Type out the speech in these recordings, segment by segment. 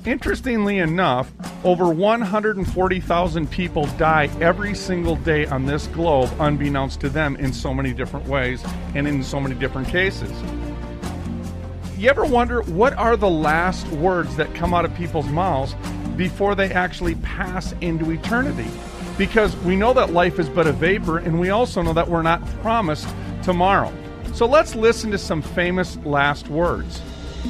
Interestingly enough, over 140,000 people die every single day on this globe, unbeknownst to them, in so many different ways and in so many different cases. You ever wonder, what are the last words that come out of people's mouths before they actually pass into eternity? Because we know that life is but a vapor, and we also know that we're not promised tomorrow. So let's listen to some famous last words.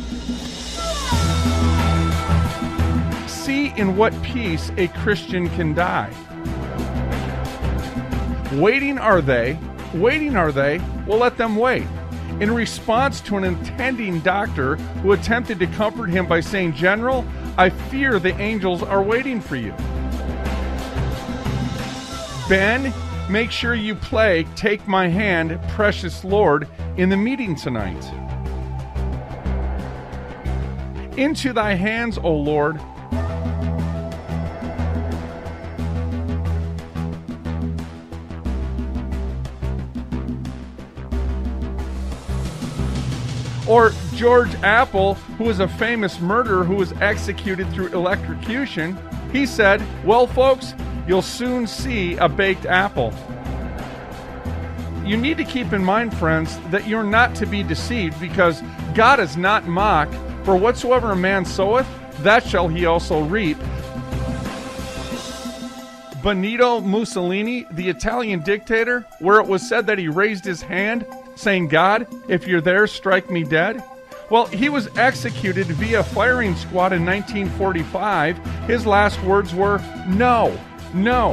See in what peace a Christian can die. Waiting are they? Well, let them wait. In response to an attending doctor who attempted to comfort him by saying, "General, I fear the angels are waiting for you." Ben, make sure you play "Take My Hand, Precious Lord" in the meeting tonight. Into thy hands, O Lord. Or George Apple, who was a famous murderer who was executed through electrocution, he said, "Well, folks, you'll soon see a baked apple." You need to keep in mind, friends, that you're not to be deceived, because God is not mocked. For whatsoever a man soweth, that shall he also reap. Benito Mussolini, the Italian dictator, where it was said that he raised his hand, saying, "God, if you're there, strike me dead." Well, he was executed via firing squad in 1945. His last words were, "No, no."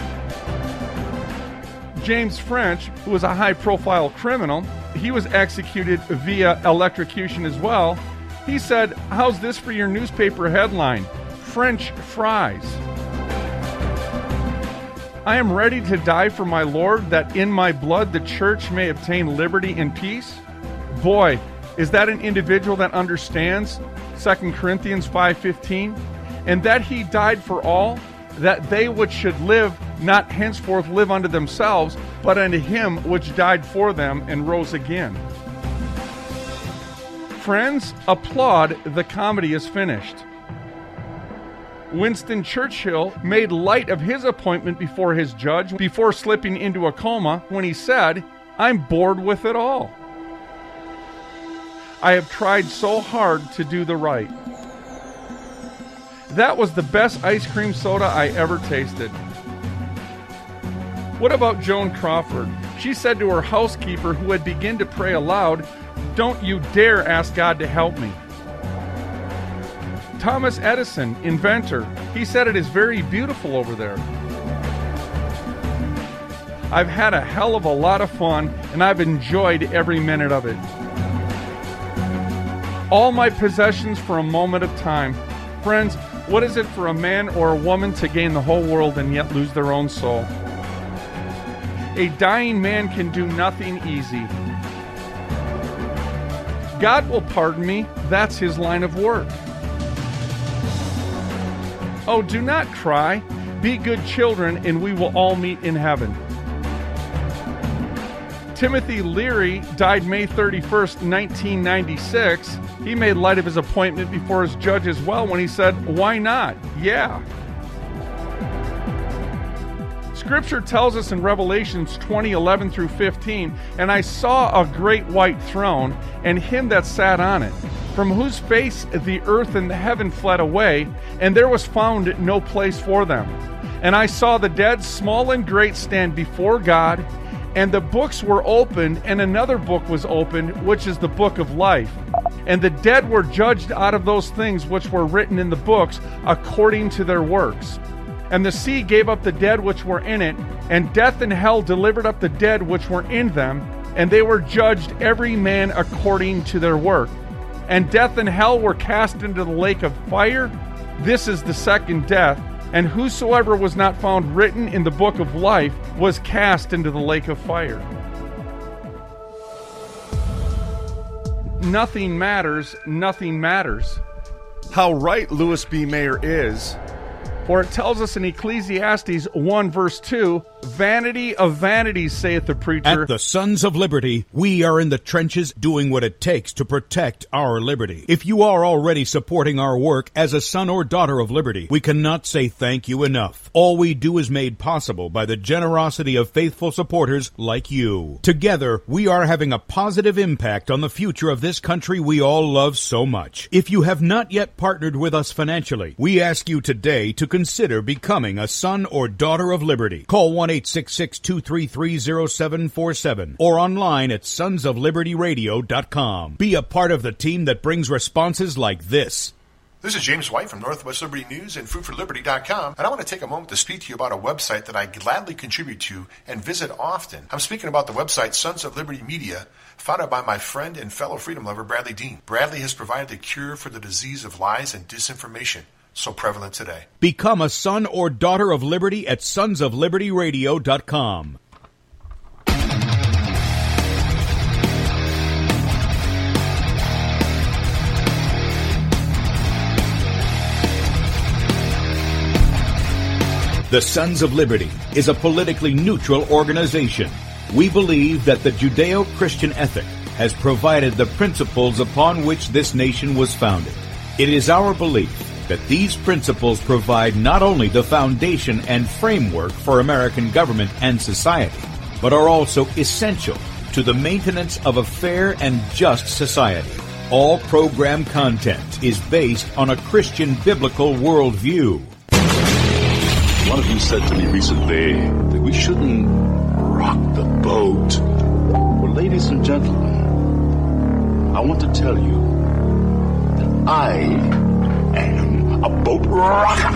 James French, who was a high-profile criminal, he was executed via electrocution as well. He said, "How's this for your newspaper headline? French fries." I am ready to die for my Lord, that in my blood the church may obtain liberty and peace. Boy, is that an individual that understands 2 Corinthians 5:15, and that he died for all, that they which should live not henceforth live unto themselves, but unto him which died for them and rose again. Friends, applaud, the comedy is finished. Winston Churchill made light of his appointment before his judge before slipping into a coma when he said, "I'm bored with it all. I have tried so hard to do the right." That was the best ice cream soda I ever tasted. What about Joan Crawford? She said to her housekeeper, who had begun to pray aloud, "Don't you dare ask God to help me." Thomas Edison, inventor, he said, "It is very beautiful over there." I've had a hell of a lot of fun, and I've enjoyed every minute of it. All my possessions for a moment of time. Friends, what is it for a man or a woman to gain the whole world and yet lose their own soul? A dying man can do nothing easy. God will pardon me. That's his line of work. Oh, do not cry. Be good children, and we will all meet in heaven. Timothy Leary died May 31st, 1996. He made light of his appointment before his judge as well when he said, "Why not? Yeah." Scripture tells us in Revelations 20:11 through 15, "And I saw a great white throne, and him that sat on it, from whose face the earth and the heaven fled away, and there was found no place for them. And I saw the dead, small and great, stand before God, and the books were opened, and another book was opened, which is the book of life. And the dead were judged out of those things which were written in the books according to their works. And the sea gave up the dead which were in it, and death and hell delivered up the dead which were in them, and they were judged every man according to their work. And death and hell were cast into the lake of fire. This is the second death. And whosoever was not found written in the book of life was cast into the lake of fire." Nothing matters, nothing matters. How right Louis B. Mayer is. For it tells us in Ecclesiastes 1 verse 2, Vanity of vanities, saith the preacher. At the Sons of Liberty, we are in the trenches doing what it takes to protect our liberty. If you are already supporting our work as a son or daughter of liberty, we cannot say thank you enough. All we do is made possible by the generosity of faithful supporters like you. Together, we are having a positive impact on the future of this country we all love so much. If you have not yet partnered with us financially, we ask you today to consider becoming a son or daughter of liberty. Call 1-866-233-0747 or online at sonsoflibertyradio.com. Be a part of the team that brings responses like this. This is James White from Northwest Liberty News and FoodForLiberty.com, and I want to take a moment to speak to you about a website that I gladly contribute to and visit often. I'm speaking about the website Sons of Liberty Media, founded by my friend and fellow freedom lover, Bradley Dean. Bradley has provided the cure for the disease of lies and disinformation, so prevalent today. Become a son or daughter of liberty at sonsoflibertyradio.com. The Sons of Liberty is a politically neutral organization. We believe that the Judeo-Christian ethic has provided the principles upon which this nation was founded. It is our belief that these principles provide not only the foundation and framework for American government and society, but are also essential to the maintenance of a fair and just society. All program content is based on a Christian biblical worldview. One of you said to me recently that we shouldn't rock the boat. Well, ladies and gentlemen, I want to tell you that I am a boat rocker.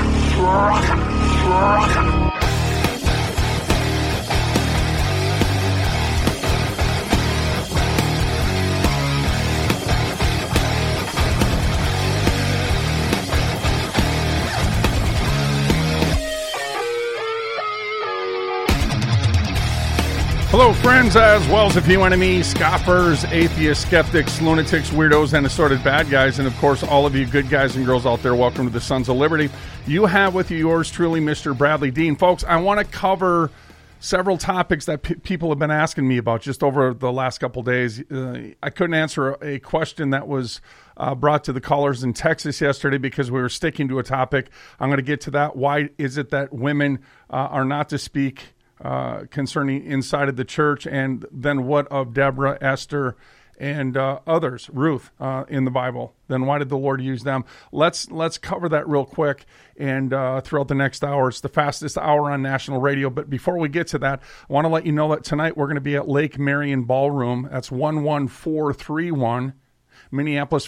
Hello, friends, as well as a few enemies, scoffers, atheists, skeptics, lunatics, weirdos, and assorted bad guys, and of course, all of you good guys and girls out there, welcome to the Sons of Liberty. You have with you yours truly, Mr. Bradley Dean. Folks, I want to cover several topics that people have been asking me about just over the last couple days. I couldn't answer a question that was brought to the callers in Texas yesterday because we were sticking to a topic. I'm going to get to that. Why is it that women are not to speak concerning inside of the church, and then what of Deborah, Esther, and others, Ruth, in the Bible? Then why did the Lord use them? Let's cover that real quick and throughout the next hour. It's the fastest hour on national radio. But before we get to that, I want to let you know that tonight we're going to be at Lake Marion Ballroom. That's 11431. Minnesota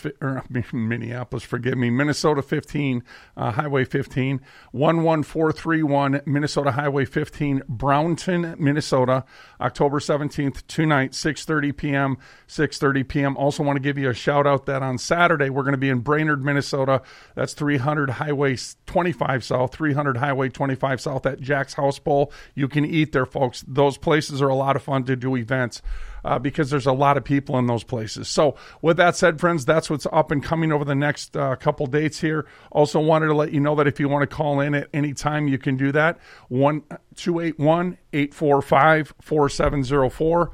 15, Highway 15, 11431, Minnesota Highway 15, Brownton, Minnesota, October 17th, tonight, 6:30 p.m., 6:30 p.m. Also want to give you a shout out that on Saturday, we're going to be in Brainerd, Minnesota. That's 300 Highway 25 South, 300 Highway 25 South at Jack's House Bowl. You can eat there, folks. Those places are a lot of fun to do events. Because there's a lot of people in those places. So with that said, friends, that's what's up and coming over the next couple dates here. Also wanted to let you know that if you want to call in at any time, you can do that. 1-281-845-4704.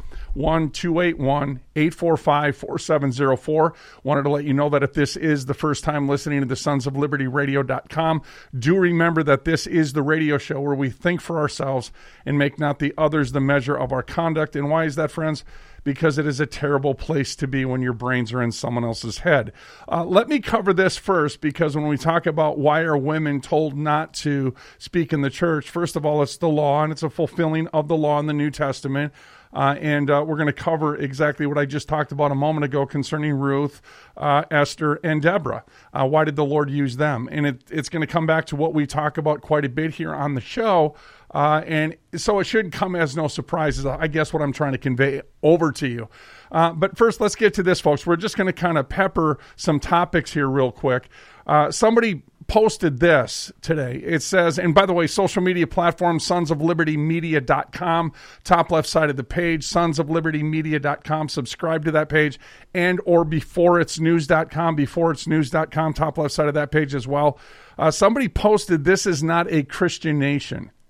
1-281-845-4704. Wanted to let you know that if this is the first time listening to the sonsoflibertyradio.com, do remember that this is the radio show where we think for ourselves and make not the others the measure of our conduct. And why is that, friends? Because it is a terrible place to be when your brains are in someone else's head. Let me cover this first, because when we talk about why are women told not to speak in the church, first of all, it's the law, and it's a fulfilling of the law in the New Testament. And we're going to cover exactly what I just talked about a moment ago concerning Ruth, Esther, and Deborah. Why did the Lord use them? And it's going to come back to what we talk about quite a bit here on the show. And so it shouldn't come as no surprises, I guess, what I'm trying to convey over to you. But first, let's get to this, folks. We're just going to kind of pepper some topics here real quick. Somebody posted this today. It says, and by the way, social media platform, sonsoflibertymedia.com, top left side of the page, sonsoflibertymedia.com, subscribe to that page, and or beforeitsnews.com, top left side of that page as well. Somebody posted, this is not a Christian nation.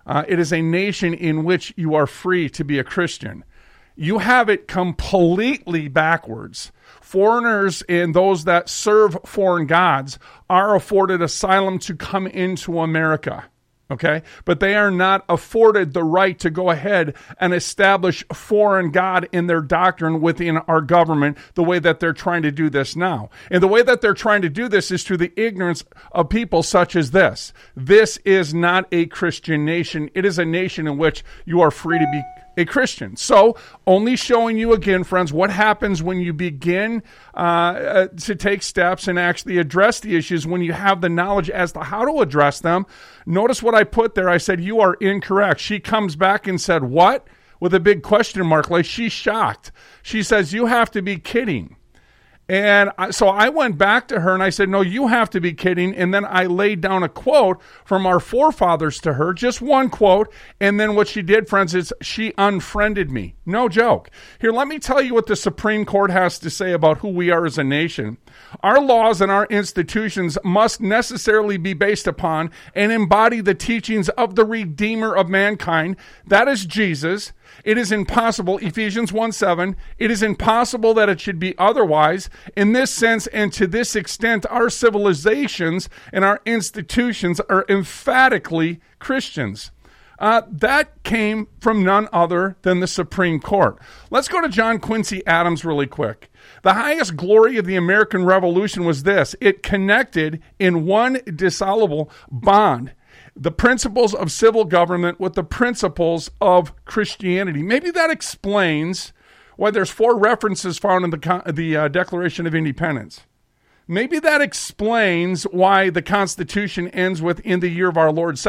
It is a nation in which you are free to be a Christian. You have it completely backwards. Foreigners and those that serve foreign gods are afforded asylum to come into America. Okay, but they are not afforded the right to go ahead and establish foreign God in their doctrine within our government the way that they're trying to do this now. And the way that they're trying to do this is through the ignorance of people such as this. This is not a Christian nation. It is a nation in which you are free to be a Christian. So, only showing you again, friends, what happens when you begin to take steps and actually address the issues when you have the knowledge as to how to address them. Notice what I put there. I said, you are incorrect. She comes back and said, what? With a big question mark, like she's shocked. She says, you have to be kidding. And so I went back to her and I said, no, you have to be kidding. And then I laid down a quote from our forefathers to her, just one quote. And then what she did, friends, is she unfriended me. No joke. Here, let me tell you what the Supreme Court has to say about who we are as a nation. Our laws and our institutions must necessarily be based upon and embody the teachings of the Redeemer of mankind. That is Jesus. It is impossible, Ephesians 1:7, it is impossible that it should be otherwise. In this sense and to this extent, our civilizations and our institutions are emphatically Christians. That came from none other than the Supreme Court. Let's go to John Quincy Adams really quick. The highest glory of the American Revolution was this: it connected in one indissoluble bond the principles of civil government with the principles of Christianity. Maybe that explains why there's 4 references found in the Declaration of Independence. Maybe that explains why the Constitution ends with "in the year of our Lord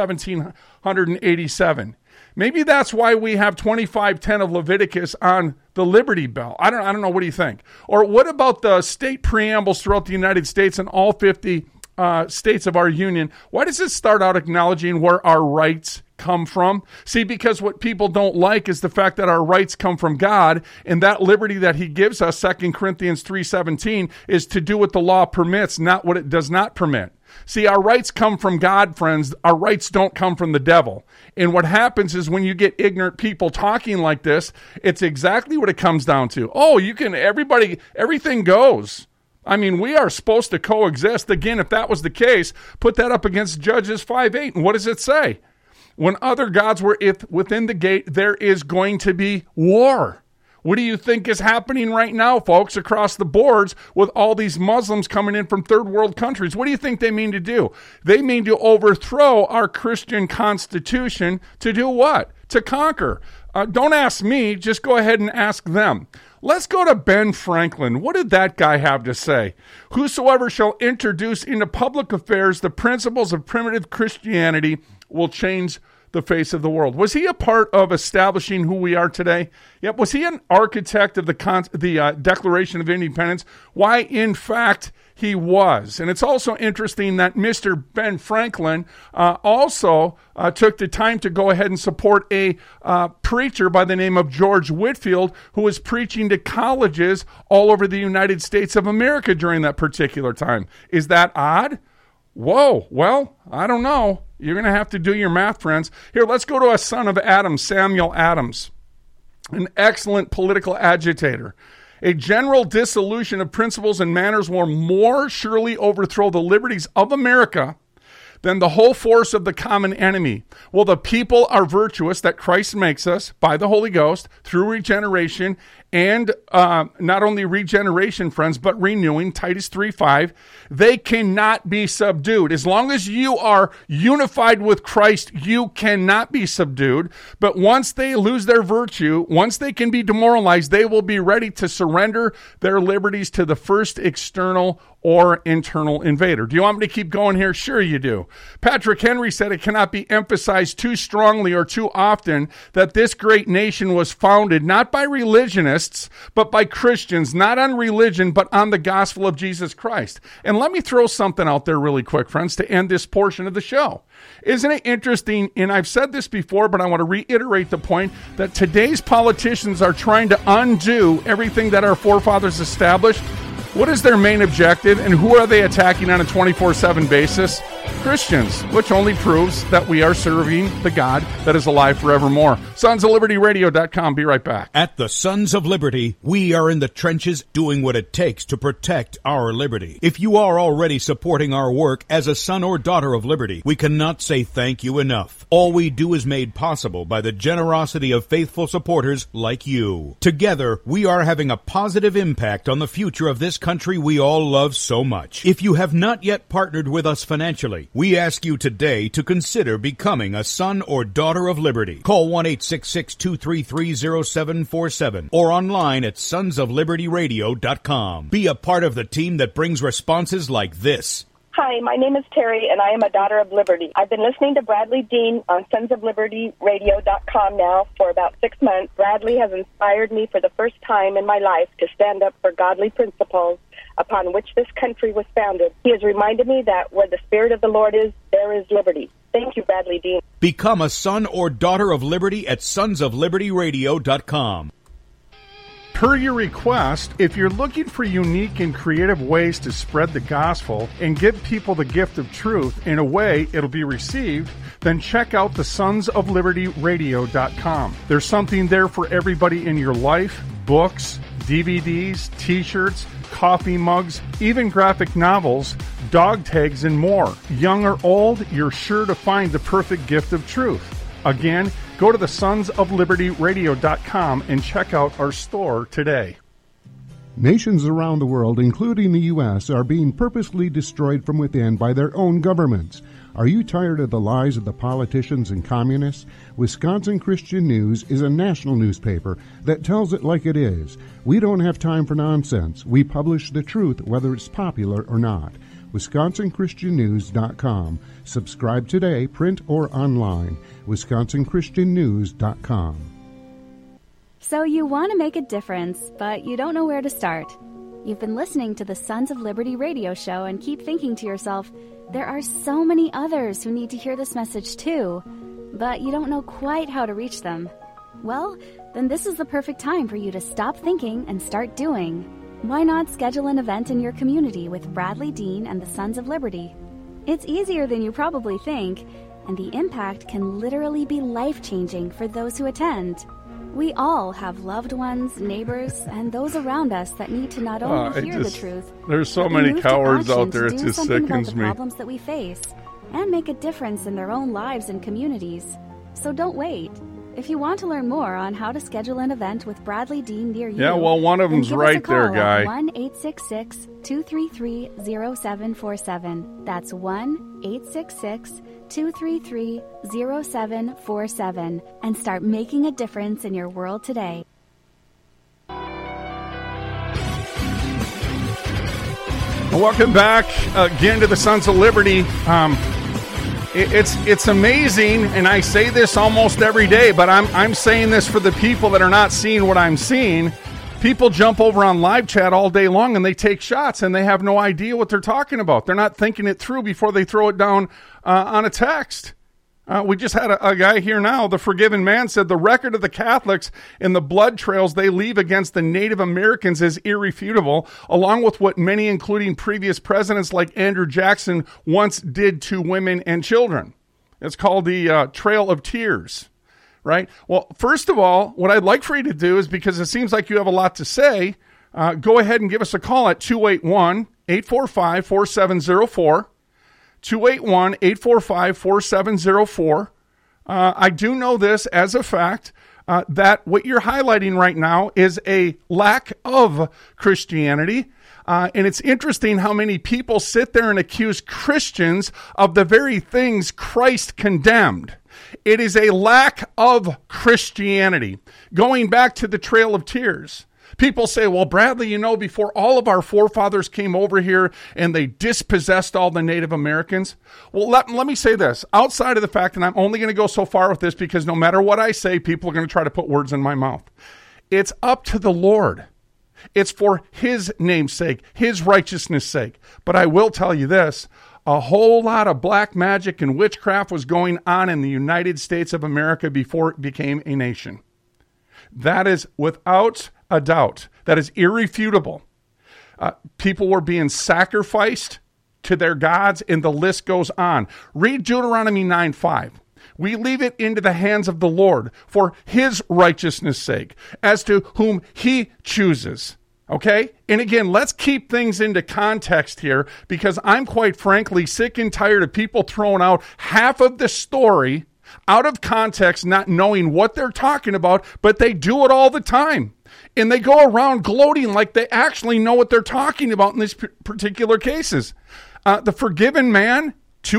1787." Maybe that's why we have 25:10 of Leviticus on the Liberty Bell. I don't know. What do you think? Or what about the state preambles throughout the United States and all 50 states of our union? Why does it start out acknowledging where our rights come from? See, because what people don't like is the fact that our rights come from God, and that liberty that he gives us, 2 Corinthians 3:17, is to do what the law permits, not what it does not permit. See, our rights come from God, friends. Our rights don't come from the devil. And what happens is when you get ignorant people talking like this, it's exactly what it comes down to. Oh, everything goes. I mean, we are supposed to coexist. Again, if that was the case, put that up against Judges 5:8. And what does it say? When other gods were within the gate, there is going to be war. What do you think is happening right now, folks, across the boards with all these Muslims coming in from third world countries? What do you think they mean to do? They mean to overthrow our Christian Constitution to do what? To conquer. Don't ask me. Just go ahead and ask them. Let's go to Ben Franklin. What did that guy have to say? Whosoever shall introduce into public affairs the principles of primitive Christianity will change the face of the world. Was he a part of establishing who we are today? Yep. Was he an architect of the Declaration of Independence? Why, in fact, he was. And it's also interesting that Mr. Ben Franklin also took the time to go ahead and support a preacher by the name of George Whitefield, who was preaching to colleges all over the United States of America during that particular time. Is that odd? Whoa. Well, I don't know. You're going to have to do your math, friends. Here, let's go to a son of Adam, Samuel Adams, an excellent political agitator. A general dissolution of principles and manners will more surely overthrow the liberties of America than the whole force of the common enemy. Well, the people are virtuous that Christ makes us by the Holy Ghost through regeneration, and not only regeneration, friends, but renewing, Titus 3:5. They cannot be subdued. As long as you are unified with Christ, you cannot be subdued. But once they lose their virtue, once they can be demoralized, they will be ready to surrender their liberties to the first external or internal invader. Do you want me to keep going here? Sure you do. Patrick Henry said it cannot be emphasized too strongly or too often that this great nation was founded not by religionists, but by Christians, not on religion, but on the gospel of Jesus Christ. And let me throw something out there really quick, friends, to end this portion of the show. Isn't it interesting, and I've said this before, but I want to reiterate the point, that today's politicians are trying to undo everything that our forefathers established. What is their main objective, and who are they attacking on a 24/7 basis? Christians, which only proves that we are serving the God that is alive forevermore. SonsOfLibertyRadio.com. Be right back. At the Sons of Liberty, we are in the trenches doing what it takes to protect our liberty. If you are already supporting our work as a son or daughter of liberty, we cannot say thank you enough. All we do is made possible by the generosity of faithful supporters like you. Together, we are having a positive impact on the future of this country we all love so much. If you have not yet partnered with us financially, we ask you today to consider becoming a son or daughter of liberty. Call 1-866-233-0747 or online at sonsoflibertyradio.com. Be a part of the team that brings responses like this. Hi, my name is Terry, and I am a daughter of liberty. I've been listening to Bradley Dean on sonsoflibertyradio.com now for about 6 months. Bradley has inspired me for the first time in my life to stand up for godly principles upon which this country was founded. He has reminded me that where the Spirit of the Lord is, there is liberty. Thank you, Bradley Dean. Become a son or daughter of liberty at sonsoflibertyradio.com. Per your request, if you're looking for unique and creative ways to spread the gospel and give people the gift of truth in a way it'll be received, then check out the sonsoflibertyradio.com. There's something there for everybody in your life: books, DVDs, t-shirts, coffee mugs, even graphic novels, dog tags, and more. Young or old, you're sure to find the perfect gift of truth. Again, go to the sonsoflibertyradio.com and check out our store today. Nations around the world, including the U.S., are being purposely destroyed from within by their own governments. Are you tired of the lies of the politicians and communists? Wisconsin Christian News is a national newspaper that tells it like it is. We don't have time for nonsense. We publish the truth, whether it's popular or not. WisconsinChristianNews.com. Subscribe today, print or online. WisconsinChristianNews.com. So you want to make a difference, but you don't know where to start. You've been listening to the Sons of Liberty radio show and keep thinking to yourself, there are so many others who need to hear this message too, but you don't know quite how to reach them. Well, then this is the perfect time for you to stop thinking and start doing. Why not schedule an event in your community with Bradley Dean and the Sons of Liberty? It's easier than you probably think, and the impact can literally be life-changing for those who attend. We all have loved ones, neighbors, and those around us that need to not only hear the truth. There's so many cowards out there, it just sickens about the me. Problems that we face, and make a difference in their own lives and communities. So don't wait. If you want to learn more on how to schedule an event with Bradley Dean near you, yeah, well, one of them's right there, guy. 1-866-233-0747. That's 1-866-233-0747. And start making a difference in your world today. Welcome back again to the Sons of Liberty. It's amazing, and I say this almost every day, but I'm saying this for the people that are not seeing what I'm seeing. People jump over on live chat all day long and they take shots and they have no idea what they're talking about. They're not thinking it through before they throw it down on a text. We just had a guy here now, the Forgiven Man, said the record of the Catholics and the blood trails they leave against the Native Americans is irrefutable, along with what many, including previous presidents like Andrew Jackson, once did to women and children. It's called the Trail of Tears, right? Well, first of all, what I'd like for you to do is, because it seems like you have a lot to say, go ahead and give us a call at 281-845-4704. 281-845-4704. I do know this as a fact, that what you're highlighting right now is a lack of Christianity. And it's interesting how many people sit there and accuse Christians of the very things Christ condemned. It is a lack of Christianity. Going back to the Trail of Tears. People say, well, Bradley, you know, before all of our forefathers came over here and they dispossessed all the Native Americans. Well, let me say this. Outside of the fact, and I'm only going to go so far with this because no matter what I say, people are going to try to put words in my mouth. It's up to the Lord. It's for his name's sake, his righteousness' sake. But I will tell you this. A whole lot of black magic and witchcraft was going on in the United States of America before it became a nation. That is without a doubt. That is irrefutable. People were being sacrificed to their gods, and the list goes on. Read Deuteronomy 9:5. We leave it into the hands of the Lord for his righteousness' sake, as to whom he chooses. Okay? And again, let's keep things into context here, because I'm quite frankly sick and tired of people throwing out half of the story out of context, not knowing what they're talking about, but they do it all the time. And they go around gloating like they actually know what they're talking about in these particular cases. The Forgiven Man,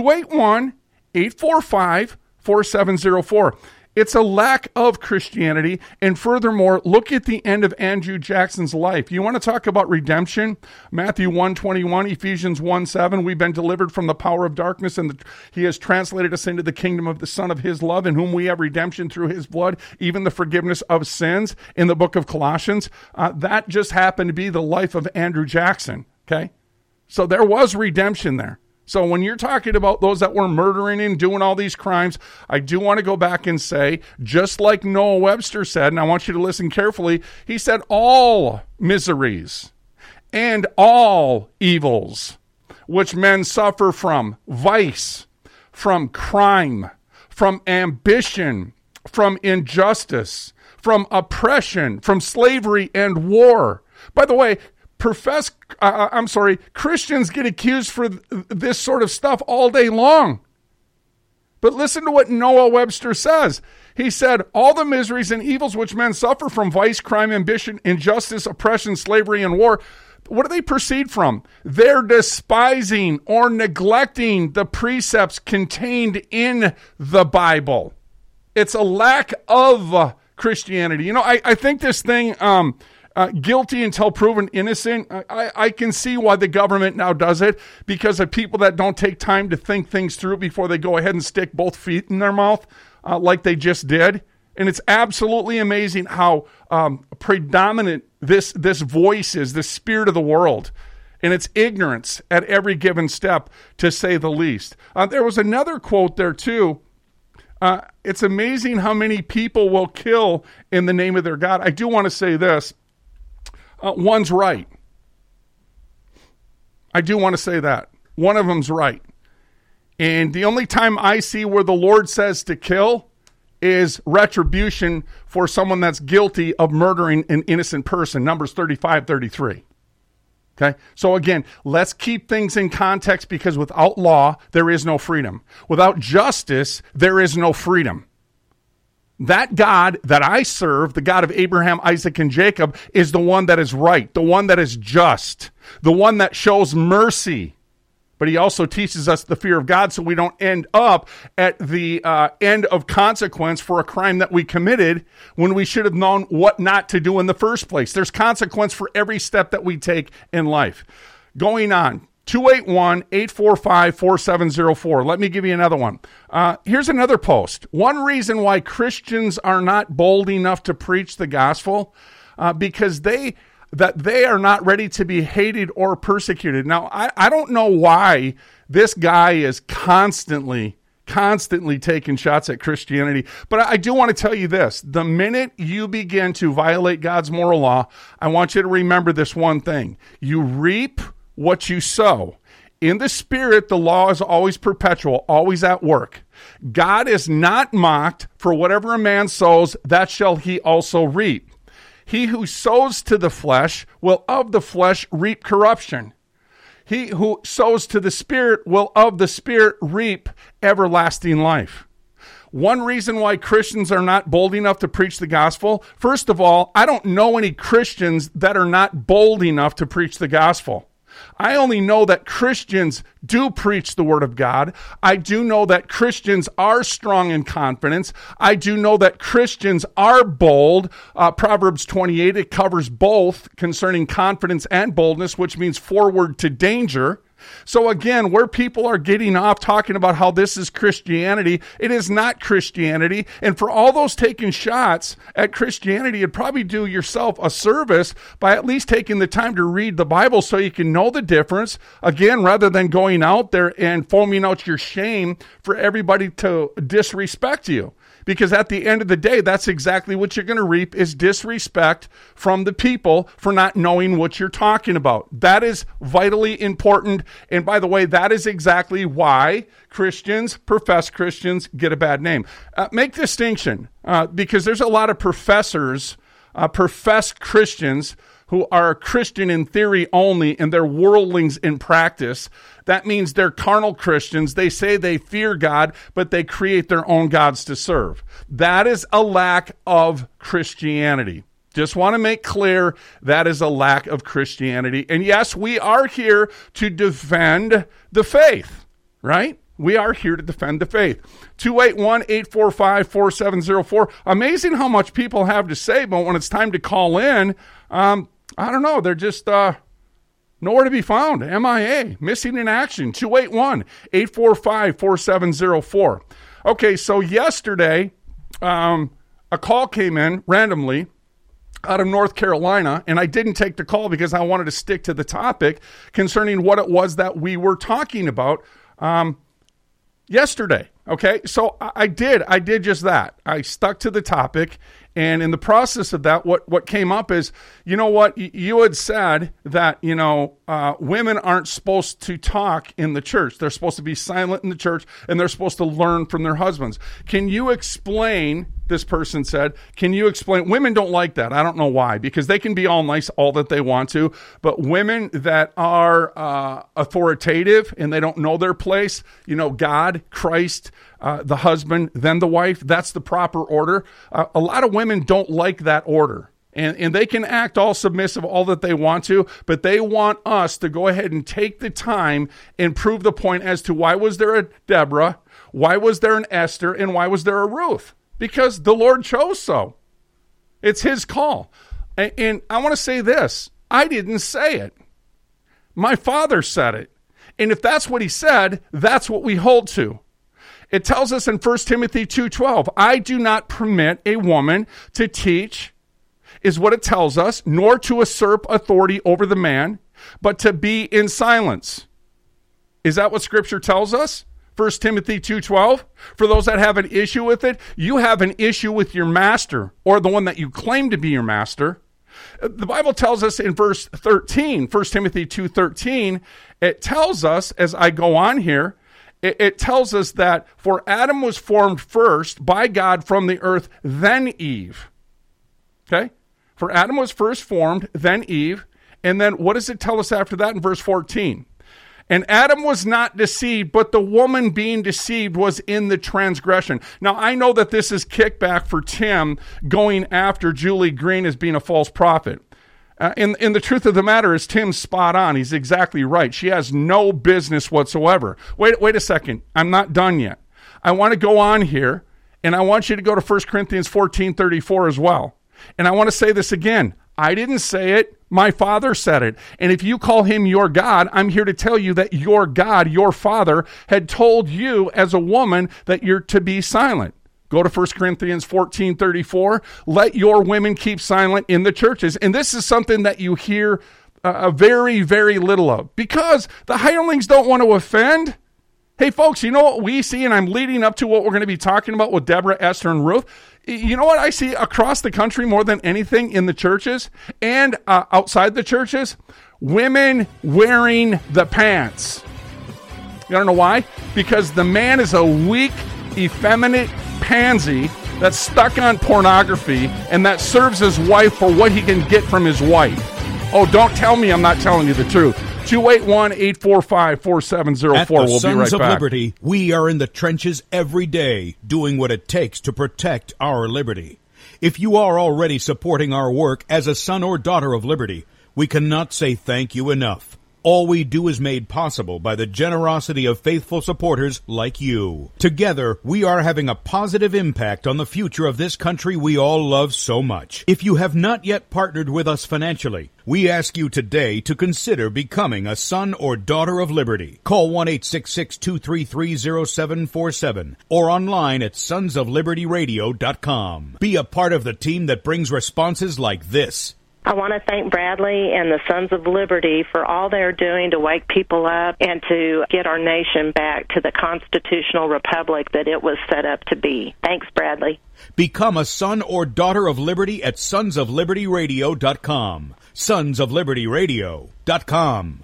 281-845-4704. It's a lack of Christianity. And furthermore, look at the end of Andrew Jackson's life. You want to talk about redemption? Matthew 1:21, Ephesians 1:7. We've been delivered from the power of darkness, and he has translated us into the kingdom of the Son of his love, in whom we have redemption through his blood, even the forgiveness of sins, in the book of Colossians. That just happened to be the life of Andrew Jackson. Okay? So there was redemption there. So when you're talking about those that were murdering and doing all these crimes, I do want to go back and say, just like Noah Webster said, and I want you to listen carefully, he said all miseries and all evils which men suffer from vice, from crime, from ambition, from injustice, from oppression, from slavery and war. By the way, Christians get accused for this sort of stuff all day long. But listen to what Noah Webster says. He said, all the miseries and evils which men suffer from vice, crime, ambition, injustice, oppression, slavery, and war, what do they proceed from? They're despising or neglecting the precepts contained in the Bible. It's a lack of Christianity. You know, I think this thing... guilty until proven innocent. I can see why the government now does it, because of people that don't take time to think things through before they go ahead and stick both feet in their mouth like they just did. And it's absolutely amazing how predominant this voice is, the spirit of the world. And it's ignorance at every given step, to say the least. There was another quote there too. It's amazing how many people will kill in the name of their God. I do want to say this. One's right. I do want to say that. One of them's right. And the only time I see where the Lord says to kill is retribution for someone that's guilty of murdering an innocent person. Numbers 35:33. Okay? So again, let's keep things in context, because without law, there is no freedom. Without justice, there is no freedom. That God that I serve, the God of Abraham, Isaac, and Jacob, is the one that is right, the one that is just, the one that shows mercy. But he also teaches us the fear of God, so we don't end up at the end of consequence for a crime that we committed when we should have known what not to do in the first place. There's consequence for every step that we take in life. Going on. 281-845-4704. Let me give you another one. Here's another post. One reason why Christians are not bold enough to preach the gospel, because they are not ready to be hated or persecuted. Now, I don't know why this guy is constantly taking shots at Christianity, but I do want to tell you this. The minute you begin to violate God's moral law, I want you to remember this one thing. You reap what you sow. In the spirit, the law is always perpetual, always at work. God is not mocked, for whatever a man sows, that shall he also reap. He who sows to the flesh will of the flesh reap corruption. He who sows to the Spirit will of the Spirit reap everlasting life. One reason why Christians are not bold enough to preach the gospel, first of all, I don't know any Christians that are not bold enough to preach the gospel. I only know that Christians do preach the word of God. I do know that Christians are strong in confidence. I do know that Christians are bold. Proverbs 28, it covers both concerning confidence and boldness, which means forward to danger. So again, where people are getting off talking about how this is Christianity, it is not Christianity. And for all those taking shots at Christianity, you'd probably do yourself a service by at least taking the time to read the Bible so you can know the difference. Again, rather than going out there and foaming out your shame for everybody to disrespect you. Because at the end of the day, that's exactly what you're going to reap is disrespect from the people for not knowing what you're talking about. That is vitally important. And by the way, that is exactly why Christians, professed Christians, get a bad name. Make distinction, because there's a lot of professors, professed Christians who are Christian in theory only, and they're worldlings in practice. That means they're carnal Christians. They say they fear God, but they create their own gods to serve. That is a lack of Christianity. Just want to make clear that is a lack of Christianity. And yes, we are here to defend the faith, right? We are here to defend the faith. 281-845-4704. Amazing how much people have to say, but when it's time to call in, I don't know. They're just nowhere to be found. MIA, missing in action. 281-845-4704. Okay, so yesterday, a call came in randomly out of North Carolina, and I didn't take the call because I wanted to stick to the topic concerning what it was that we were talking about yesterday. Okay, so I did just that. I stuck to the topic, and in the process of that, what came up is, you know what, you had said that, women aren't supposed to talk in the church. They're supposed to be silent in the church, and they're supposed to learn from their husbands. Can you explain, this person said, can you explain, women don't like that. I don't know why, because they can be all nice all that they want to, but women that are authoritative and they don't know their place, God, Christ, the husband, then the wife, that's the proper order. A lot of women don't like that order. And they can act all submissive, all that they want to, but they want us to go ahead and take the time and prove the point as to why was there a Deborah, why was there an Esther, and why was there a Ruth? Because the Lord chose so. It's his call. And I want to say this. I didn't say it. My Father said it. And if that's what he said, that's what we hold to. It tells us in 1 Timothy 2:12, I do not permit a woman to teach, is what it tells us, nor to usurp authority over the man, but to be in silence. Is that what Scripture tells us? 1 Timothy 2:12. For those that have an issue with it, you have an issue with your master, or the one that you claim to be your master. The Bible tells us in verse 13, 1 Timothy 2:13, it tells us, as I go on here, it tells us that for Adam was formed first by God from the earth, then Eve. Okay? For Adam was first formed, then Eve. And then what does it tell us after that in verse 14? And Adam was not deceived, but the woman being deceived was in the transgression. Now, I know that this is kickback for Tim going after Julie Green as being a false prophet. And the truth of the matter is Tim's spot on. He's exactly right. She has no business whatsoever. Wait a second. I'm not done yet. I want to go on here, and I want you to go to 1 Corinthians 14:34 as well. And I want to say this again. I didn't say it. My Father said it. And if you call him your God, I'm here to tell you that your God, your Father, had told you as a woman that you're to be silent. Go to 1 Corinthians 14:34. Let your women keep silent in the churches. And this is something that you hear very, very little of, because the hirelings don't want to offend. Hey, folks, you know what we see, and I'm leading up to what we're going to be talking about with Deborah, Esther, and Ruth. You know what I see across the country more than anything in the churches and outside the churches? Women wearing the pants. You don't know why? Because the man is a weak, effeminate pansy that's stuck on pornography and that serves his wife for what he can get from his wife. Oh, don't tell me I'm not telling you the truth. 281-845-4704. At the We'll Sons be right of back. Liberty, we are in the trenches every day, doing what it takes to protect our liberty. If you are already supporting our work as a son or daughter of liberty, we cannot say thank you enough. All we do is made possible by the generosity of faithful supporters like you. Together, we are having a positive impact on the future of this country we all love so much. If you have not yet partnered with us financially, we ask you today to consider becoming a son or daughter of liberty. Call 1-866-233-0747 or online at sonsoflibertyradio.com. Be a part of the team that brings responses like this. I want to thank Bradley and the Sons of Liberty for all they're doing to wake people up and to get our nation back to the constitutional republic that it was set up to be. Thanks, Bradley. Become a son or daughter of liberty at sonsoflibertyradio.com. sonsoflibertyradio.com.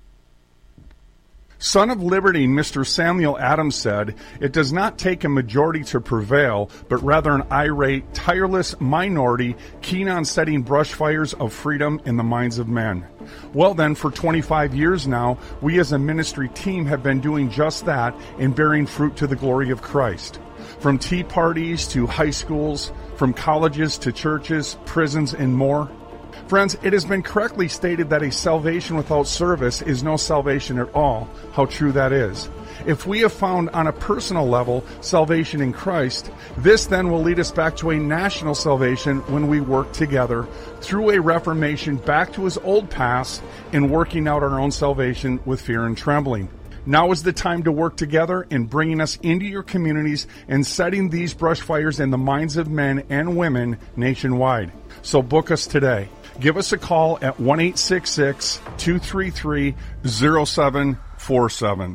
Son of Liberty, Mr. Samuel Adams said, "It does not take a majority to prevail, but rather an irate, tireless minority keen on setting brush fires of freedom in the minds of men." Well then, for 25 years now, we as a ministry team have been doing just that and bearing fruit to the glory of Christ. From tea parties to high schools, from colleges to churches, prisons, and more. Friends, it has been correctly stated that a salvation without service is no salvation at all. How true that is. If we have found on a personal level salvation in Christ, this then will lead us back to a national salvation when we work together through a reformation back to his old paths in working out our own salvation with fear and trembling. Now is the time to work together in bringing us into your communities and setting these brush fires in the minds of men and women nationwide. So book us today. Give us a call at 1-866-233-0747.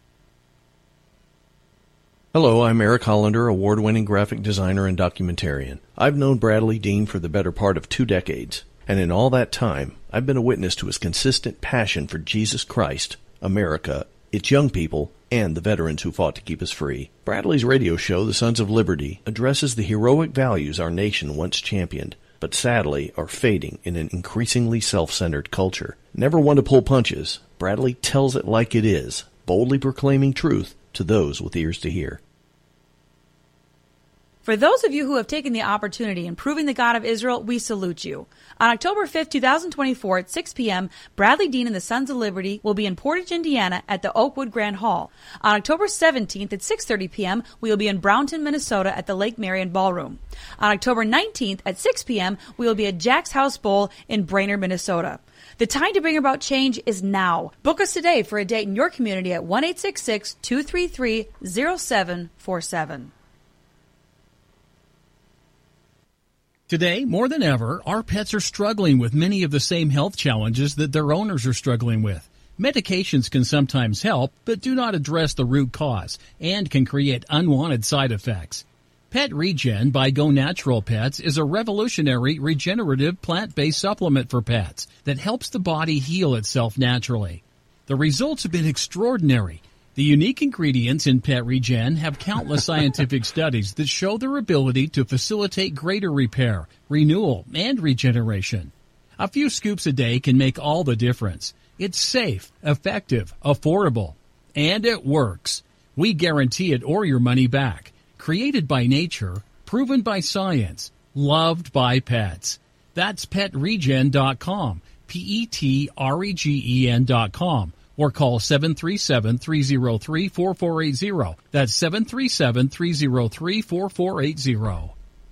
Hello, I'm Eric Hollander, award-winning graphic designer and documentarian. I've known Bradley Dean for the better part of 2 decades, and in all that time, I've been a witness to his consistent passion for Jesus Christ, America, its young people, and the veterans who fought to keep us free. Bradley's radio show, The Sons of Liberty, addresses the heroic values our nation once championed, but sadly are fading in an increasingly self-centered culture. Never one to pull punches, Bradley tells it like it is, boldly proclaiming truth to those with ears to hear. For those of you who have taken the opportunity in proving the God of Israel, we salute you. On October 5th, 2024 at 6 p.m., Bradley Dean and the Sons of Liberty will be in Portage, Indiana at the Oakwood Grand Hall. On October 17th at 6:30 p.m., we will be in Brownton, Minnesota at the Lake Marion Ballroom. On October 19th at 6 p.m., we will be at Jack's House Bowl in Brainerd, Minnesota. The time to bring about change is now. Book us today for a date in your community at 1-866-233-0747. Today, more than ever, our pets are struggling with many of the same health challenges that their owners are struggling with. Medications can sometimes help, but do not address the root cause and can create unwanted side effects. Pet Regen by Go Natural Pets is a revolutionary regenerative plant-based supplement for pets that helps the body heal itself naturally. The results have been extraordinary. The unique ingredients in Pet Regen have countless scientific studies that show their ability to facilitate greater repair, renewal, and regeneration. A few scoops a day can make all the difference. It's safe, effective, affordable, and it works. We guarantee it or your money back. Created by nature, proven by science, loved by pets. That's PetRegen.com, PetRegen.com. Or call 737-303-4480. That's 737-303-4480.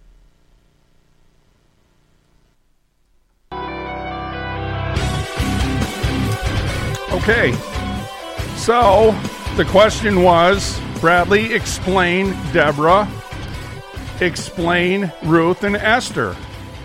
Okay, so the question was, Bradley, explain Deborah, explain Ruth and Esther.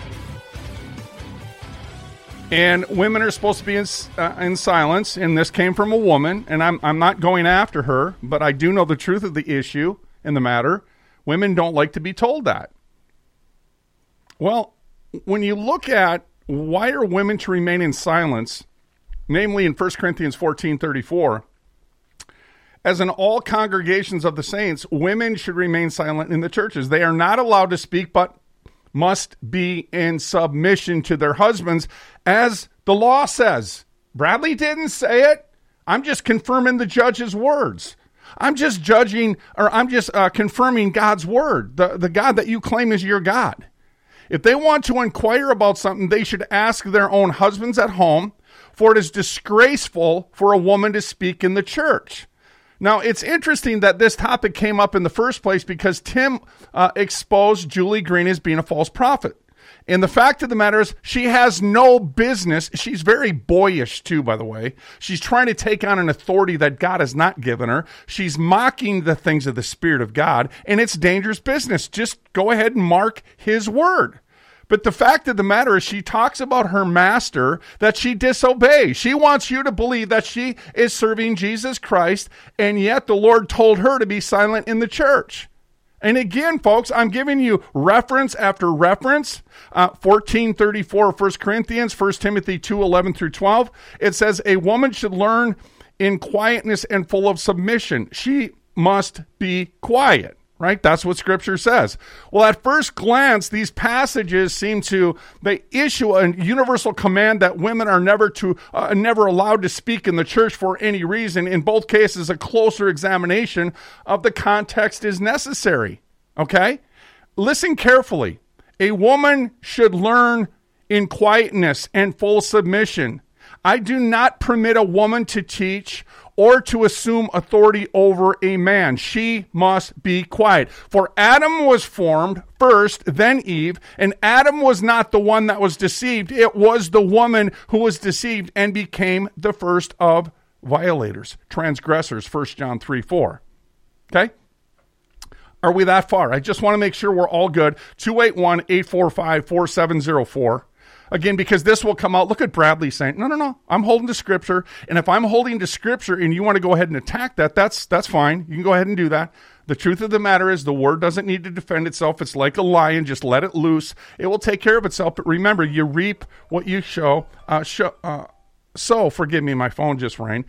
And women are supposed to be in silence, and this came from a woman, and I'm not going after her, but I do know the truth of the issue and the matter. Women don't like to be told that. Well, when you look at why are women to remain in silence, namely in 1 Corinthians 14:34, as in all congregations of the saints, women should remain silent in the churches. They are not allowed to speak, but must be in submission to their husbands, as the law says. Bradley didn't say it. I'm just confirming the judge's words. I'm just confirming God's word, the God that you claim is your God. If they want to inquire about something, they should ask their own husbands at home, for it is disgraceful for a woman to speak in the church. Now, it's interesting that this topic came up in the first place because Tim exposed Julie Green as being a false prophet. And the fact of the matter is, she has no business. She's very boyish, too, by the way. She's trying to take on an authority that God has not given her. She's mocking the things of the Spirit of God, and it's dangerous business. Just go ahead and mark his word. But the fact of the matter is she talks about her master that she disobeys. She wants you to believe that she is serving Jesus Christ, and yet the Lord told her to be silent in the church. And again, folks, I'm giving you reference after reference. 14:34, 1 Corinthians, 1 Timothy 2:11 through 12. It says, a woman should learn in quietness and full of submission. She must be quiet. Right? That's what Scripture says. Well, at first glance, these passages seem to, they issue a universal command that women are never allowed to speak in the church for any reason. In both cases, a closer examination of the context is necessary. Okay? Listen carefully. A woman should learn in quietness and full submission. I do not permit a woman to teach or to assume authority over a man. She must be quiet. For Adam was formed first, then Eve, and Adam was not the one that was deceived. It was the woman who was deceived and became the first of violators, transgressors, 1 John 3:4. Okay? Are we that far? I just want to make sure we're all good. 281-845-4704. Again, because this will come out. Look at Bradley saying, no, I'm holding to Scripture. And if I'm holding to Scripture and you want to go ahead and attack that, that's fine. You can go ahead and do that. The truth of the matter is the word doesn't need to defend itself. It's like a lion. Just let it loose. It will take care of itself. But remember, you reap what you sow. Forgive me, my phone just rang.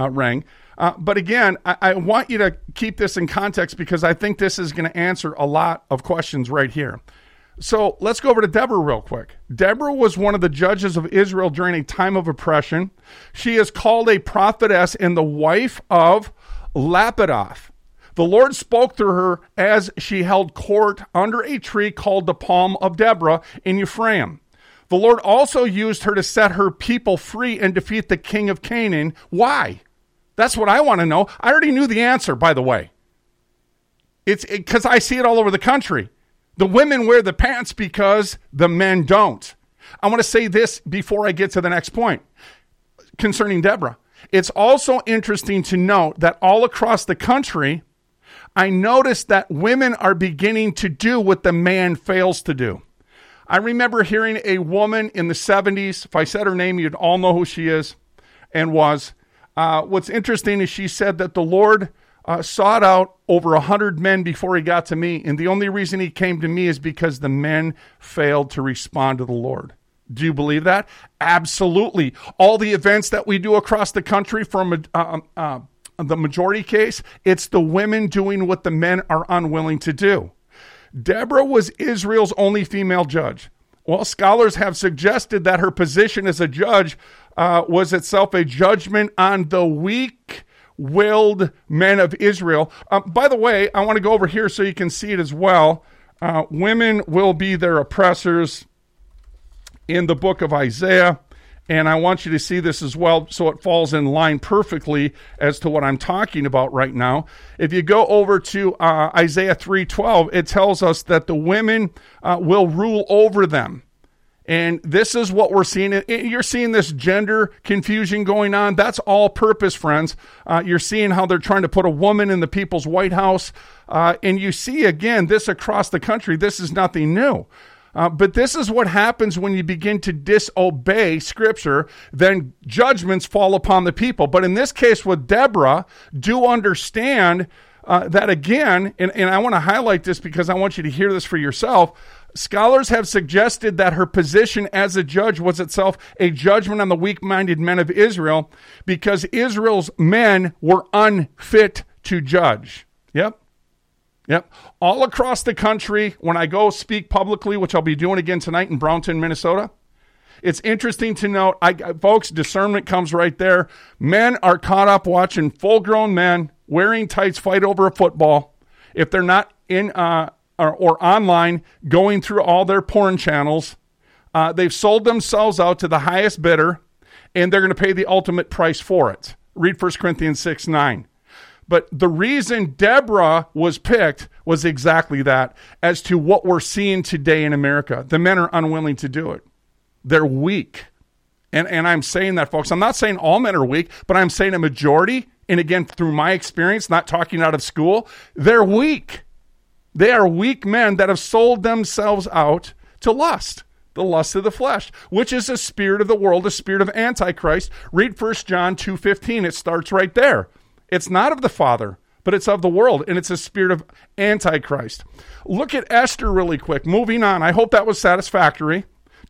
But again, I want you to keep this in context because I think this is going to answer a lot of questions right here. So let's go over to Deborah real quick. Deborah was one of the judges of Israel during a time of oppression. She is called a prophetess and the wife of Lapidoth. The Lord spoke through her as she held court under a tree called the Palm of Deborah in Ephraim. The Lord also used her to set her people free and defeat the king of Canaan. Why? That's what I want to know. I already knew the answer, by the way. It's because I see it all over the country. The women wear the pants because the men don't. I want to say this before I get to the next point concerning Deborah. It's also interesting to note that all across the country, I noticed that women are beginning to do what the man fails to do. I remember hearing a woman in the 70s. If I said her name, you'd all know who she is and was. What's interesting is she said that the Lord sought out over 100 men before he got to me, and the only reason he came to me is because the men failed to respond to the Lord. Do you believe that? Absolutely. All the events that we do across the country from the majority case, it's the women doing what the men are unwilling to do. Deborah was Israel's only female judge. Well, scholars have suggested that her position as a judge was itself a judgment on the weak-willed men of Israel. By the way, I want to go over here so you can see it as well. Women will be their oppressors in the book of Isaiah, and I want you to see this as well so it falls in line perfectly as to what I'm talking about right now. If you go over to Isaiah 3:12, it tells us that the women will rule over them. And this is what we're seeing. You're seeing this gender confusion going on. That's all purpose, friends. You're seeing how they're trying to put a woman in the people's White House. And you see, again, this across the country. This is nothing new. But this is what happens when you begin to disobey Scripture. Then judgments fall upon the people. But in this case with Deborah, do understand that again, and I want to highlight this because I want you to hear this for yourself. Scholars have suggested that her position as a judge was itself a judgment on the weak-minded men of Israel because Israel's men were unfit to judge. Yep. All across the country, when I go speak publicly, which I'll be doing again tonight in Brownton, Minnesota, it's interesting to note, folks, discernment comes right there. Men are caught up watching full-grown men wearing tights fight over a football. If they're not in or online, going through all their porn channels. They've sold themselves out to the highest bidder, and they're going to pay the ultimate price for it. Read 1 Corinthians 6:9. But the reason Deborah was picked was exactly that, as to what we're seeing today in America. The men are unwilling to do it. They're weak. And I'm saying that, folks. I'm not saying all men are weak, but I'm saying a majority, and again, through my experience, not talking out of school, they're weak. They are weak men that have sold themselves out to lust. the lust of the flesh, which is a spirit of the world, a spirit of Antichrist. Read 1 John 2:15. It starts right there. It's not of the Father, but it's of the world, and it's a spirit of Antichrist. Look at Esther really quick. Moving on. I hope that was satisfactory.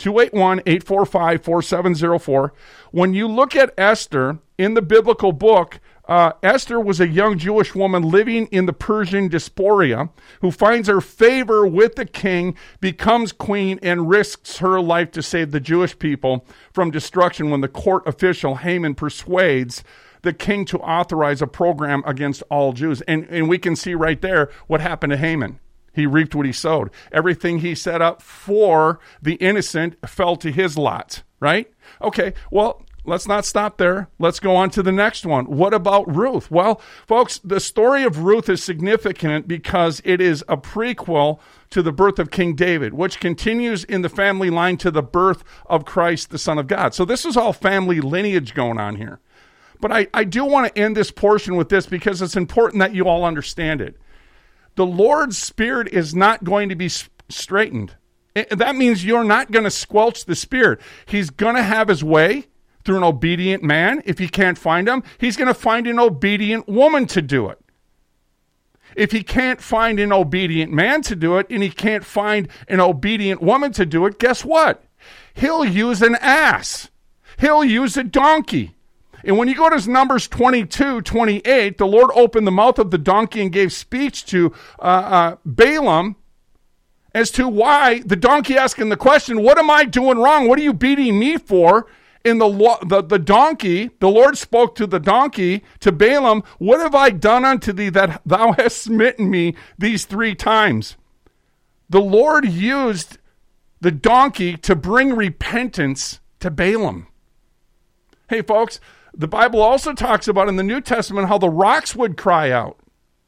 281-845-4704. When you look at Esther in the biblical book, Esther was a young Jewish woman living in the Persian diaspora who finds her favor with the king, becomes queen, and risks her life to save the Jewish people from destruction when the court official Haman persuades the king to authorize a program against all Jews. And we can see right there what happened to Haman. He reaped what he sowed. Everything he set up for the innocent fell to his lot, right? Okay, well, let's not stop there. Let's go on to the next one. What about Ruth? Well, folks, the story of Ruth is significant because it is a prequel to the birth of King David, which continues in the family line to the birth of Christ, the Son of God. So this is all family lineage going on here. But I do want to end this portion with this because it's important that you all understand it. The Lord's Spirit is not going to be straightened. That means you're not going to squelch the Spirit. He's going to have his way through an obedient man. If he can't find him, he's going to find an obedient woman to do it. If he can't find an obedient man to do it, and he can't find an obedient woman to do it, guess what? He'll use an ass. He'll use a donkey. And when you go to Numbers 22:28, the Lord opened the mouth of the donkey and gave speech to Balaam as to why the donkey asking the question, what am I doing wrong? What are you beating me for? In the donkey, the Lord spoke to the donkey, to Balaam, what have I done unto thee that thou hast smitten me these 3 times? The Lord used the donkey to bring repentance to Balaam. Hey, folks, the Bible also talks about in the New Testament how the rocks would cry out.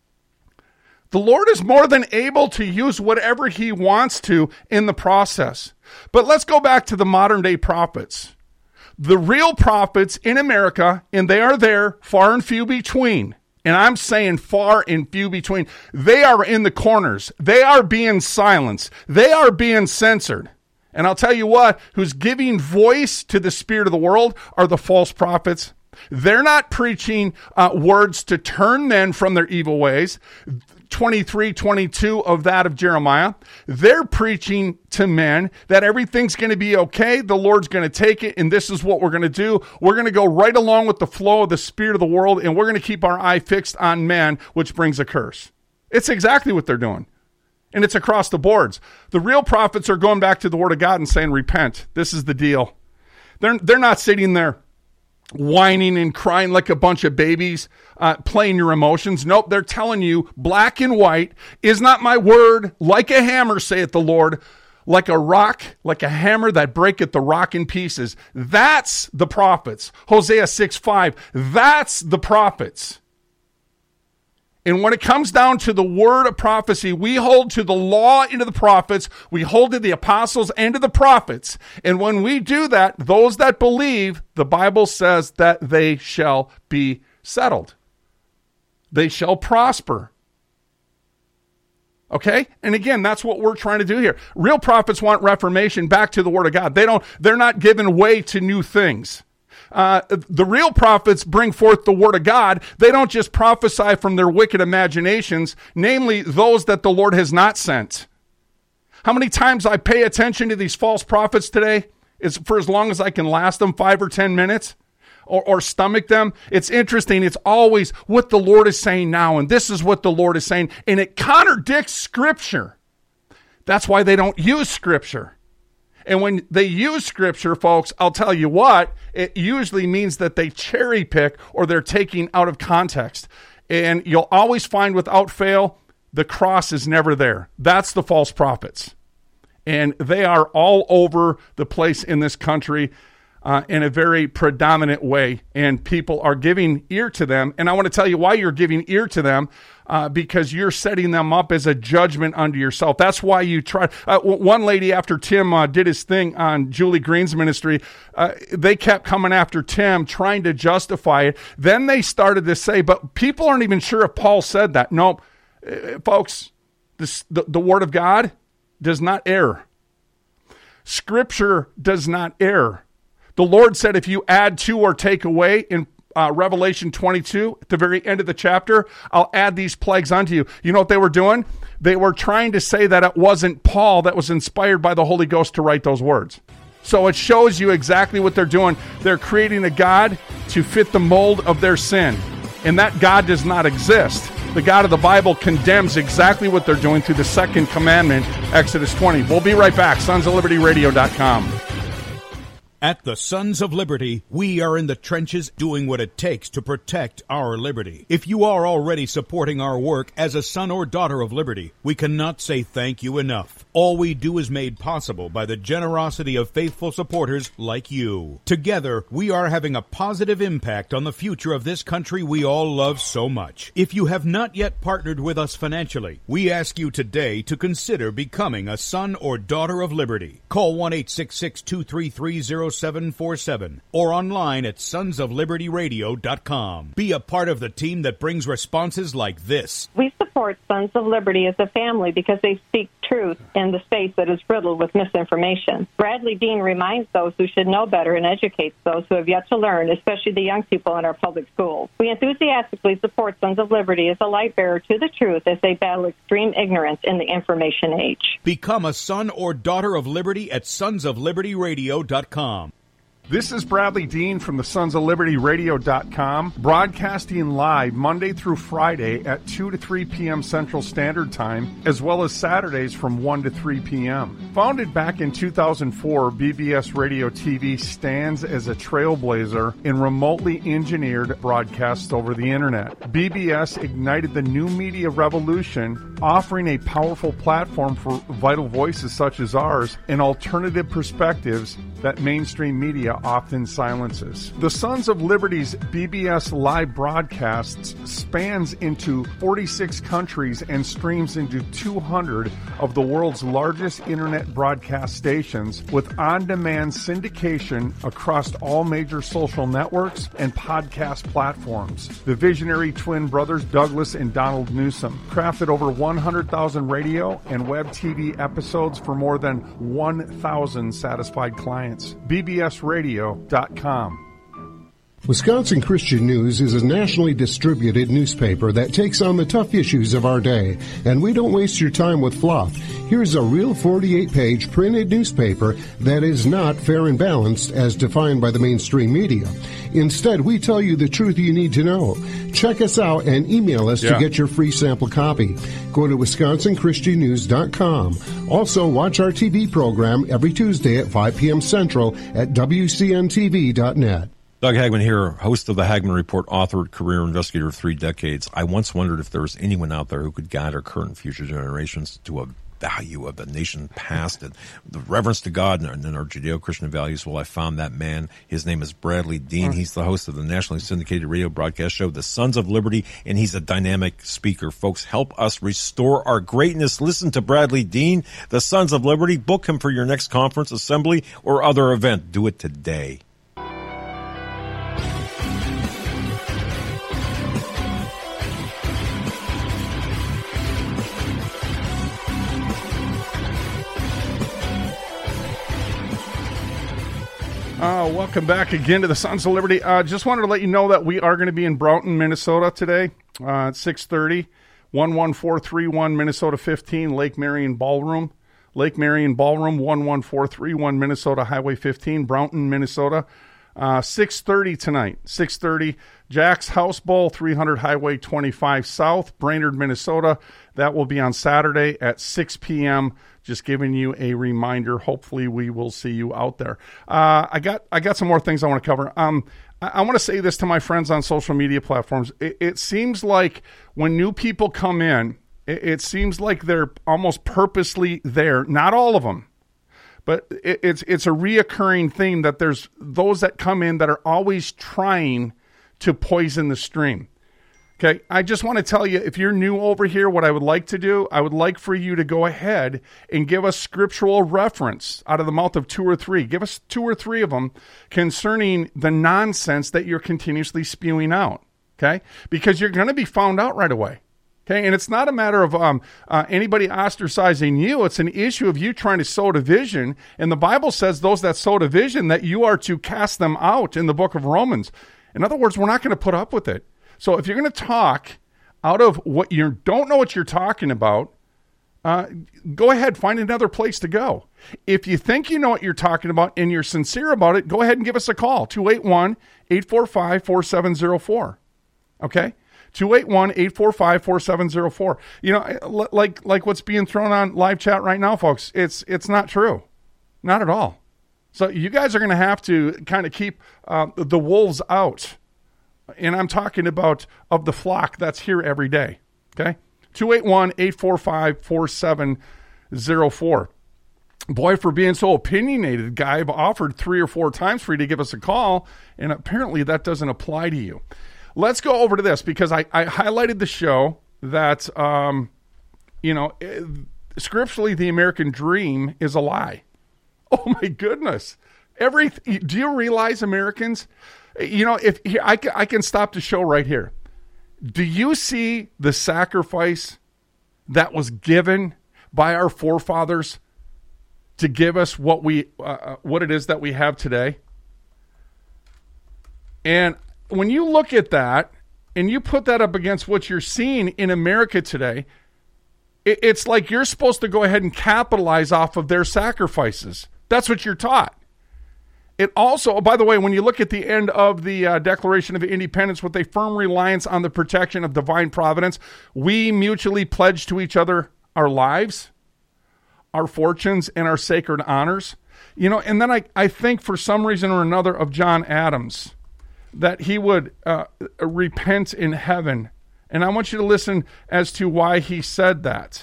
The Lord is more than able to use whatever he wants to in the process. But let's go back to the modern day prophets. The real prophets in America, and they are there, far and few between. And I'm saying far and few between. They are in the corners. They are being silenced. They are being censored. And I'll tell you what, who's giving voice to the spirit of the world are the false prophets. They're not preaching words to turn men from their evil ways. 23:22 of that of Jeremiah. They're preaching to men that everything's going to be okay. The Lord's going to take it, and this is what we're going to do. We're going to go right along with the flow of the spirit of the world, and we're going to keep our eye fixed on men, which brings a curse. It's exactly what they're doing. And it's across the boards. The real prophets are going back to the Word of God and saying, repent. This is the deal. They're not sitting there whining and crying like a bunch of babies, playing your emotions. Nope, they're telling you, black and white, is not my word like a hammer, saith the Lord, like a rock, like a hammer that breaketh the rock in pieces. That's the prophets. Hosea 6:5. That's the prophets. And when it comes down to the word of prophecy, we hold to the law and to the prophets. We hold to the apostles and to the prophets. And when we do that, those that believe, the Bible says that they shall be settled. They shall prosper. Okay? And again, that's what we're trying to do here. Real prophets want reformation back to the Word of God. They're not giving way to new things. The real prophets bring forth the Word of God. They don't just prophesy from their wicked imaginations, namely those that the Lord has not sent. How many times I pay attention to these false prophets today is for as long as I can last them, 5 or 10 minutes, or stomach them. It's interesting. It's always what the Lord is saying now, and this is what the Lord is saying, and it contradicts Scripture. That's why they don't use Scripture. And when they use Scripture, folks, I'll tell you what, it usually means that they cherry pick or they're taking out of context. And you'll always find without fail, the cross is never there. That's the false prophets. And they are all over the place in this country in a very predominant way. And people are giving ear to them. And I want to tell you why you're giving ear to them. Because you're setting them up as a judgment unto yourself. That's why you try. One lady, after Tim did his thing on Julie Green's ministry, they kept coming after Tim, trying to justify it. Then they started to say, but people aren't even sure if Paul said that. No, folks, the Word of God does not err. Scripture does not err. The Lord said if you add to or take away in Revelation 22, at the very end of the chapter, I'll add these plagues unto you. You know what they were doing? They were trying to say that it wasn't Paul that was inspired by the Holy Ghost to write those words. So it shows you exactly what they're doing. They're creating a God to fit the mold of their sin. And that God does not exist. The God of the Bible condemns exactly what they're doing through the second commandment, Exodus 20. We'll be right back. SonsOfLibertyRadio.com. At the Sons of Liberty, we are in the trenches doing what it takes to protect our liberty. If you are already supporting our work as a son or daughter of liberty, we cannot say thank you enough. All we do is made possible by the generosity of faithful supporters like you. Together, we are having a positive impact on the future of this country we all love so much. If you have not yet partnered with us financially, we ask you today to consider becoming a son or daughter of liberty. Call 1-866-233-0747 or online at sonsoflibertyradio.com. Be a part of the team that brings responses like this. We support Sons of Liberty as a family because they speak truth in the space that is riddled with misinformation. Bradley Dean reminds those who should know better and educates those who have yet to learn, especially the young people in our public schools. We enthusiastically support Sons of Liberty as a light bearer to the truth as they battle extreme ignorance in the information age. Become a son or daughter of liberty at sonsoflibertyradio.com. This is Bradley Dean from the SonsOfLibertyRadio.com, broadcasting live Monday through Friday at 2 to 3 p.m. Central Standard Time, as well as Saturdays from 1 to 3 p.m. Founded back in 2004, BBS Radio TV stands as a trailblazer in remotely engineered broadcasts over the Internet. BBS ignited the new media revolution, offering a powerful platform for vital voices such as ours and alternative perspectives that mainstream media often silences. The Sons of Liberty's BBS live broadcasts spans into 46 countries and streams into 200 of the world's largest internet broadcast stations with on-demand syndication across all major social networks and podcast platforms. The visionary twin brothers Douglas and Donald Newsom crafted over 100,000 radio and web TV episodes for more than 1,000 satisfied clients. BBSRadio.com. Wisconsin Christian News is a nationally distributed newspaper that takes on the tough issues of our day, and we don't waste your time with fluff. Here's a real 48-page printed newspaper that is not fair and balanced as defined by the mainstream media. Instead, we tell you the truth you need to know. Check us out and email us to get your free sample copy. Go to WisconsinChristianNews.com. Also, watch our TV program every Tuesday at 5 p.m. Central at WCNTV.net. Doug Hagman here, host of the Hagman Report, author, career investigator of 3 decades. I once wondered if there was anyone out there who could guide our current and future generations to a value of the nation past and the reverence to God and our Judeo-Christian values. Well, I found that man. His name is Bradley Dean. He's the host of the nationally syndicated radio broadcast show, The Sons of Liberty, and he's a dynamic speaker. Folks, help us restore our greatness. Listen to Bradley Dean, The Sons of Liberty. Book him for your next conference, assembly, or other event. Do it today. Welcome back again to the Sons of Liberty. Just wanted to let you know that we are going to be in Broughton, Minnesota today at 6:30, 11431 Minnesota 15, Lake Marion Ballroom. Lake Marion Ballroom, 11431 Minnesota Highway 15, Broughton, Minnesota. 6:30 tonight. 6:30, Jack's House Bowl, 300 Highway 25 South, Brainerd, Minnesota. That will be on Saturday at 6 p.m. Just giving you a reminder. Hopefully we will see you out there. I got some more things I want to cover. I want to say this to my friends on social media platforms. It seems like when new people come in, it seems like they're almost purposely there. Not all of them. But it's a reoccurring theme that there's those that come in that are always trying to poison the stream. Okay, I just want to tell you, if you're new over here, what I would like to do, I would like for you to go ahead and give us scriptural reference out of the mouth of 2 or 3. Give us 2 or 3 of them concerning the nonsense that you're continuously spewing out. Okay, because you're going to be found out right away. Okay, and it's not a matter of anybody ostracizing you. It's an issue of you trying to sow division. And the Bible says those that sow division, that you are to cast them out in the book of Romans. In other words, we're not going to put up with it. So if you're going to talk out of what you don't know what you're talking about, go ahead, find another place to go. If you think you know what you're talking about and you're sincere about it, go ahead and give us a call, 281-845-4704. Okay? 281-845-4704. You know, like what's being thrown on live chat right now, folks, it's not true. Not at all. So you guys are going to have to kind of keep the wolves out. And I'm talking about of the flock that's here every day. Okay? 281-845-4704. Boy, for being so opinionated, Guy, I've offered 3 or 4 times for you to give us a call, and apparently that doesn't apply to you. Let's go over to this, because I highlighted the show that, scripturally, the American dream is a lie. Oh, my goodness. Do you realize, Americans, if here, I can stop the show right here. Do you see the sacrifice that was given by our forefathers to give us what it is that we have today? And when you look at that and you put that up against what you're seeing in America today, it's like you're supposed to go ahead and capitalize off of their sacrifices. That's what you're taught. It also, by the way, when you look at the end of the Declaration of Independence, with a firm reliance on the protection of divine providence, we mutually pledge to each other our lives, our fortunes, and our sacred honors. And then I think for some reason or another of John Adams, that he would repent in heaven. And I want you to listen as to why he said that.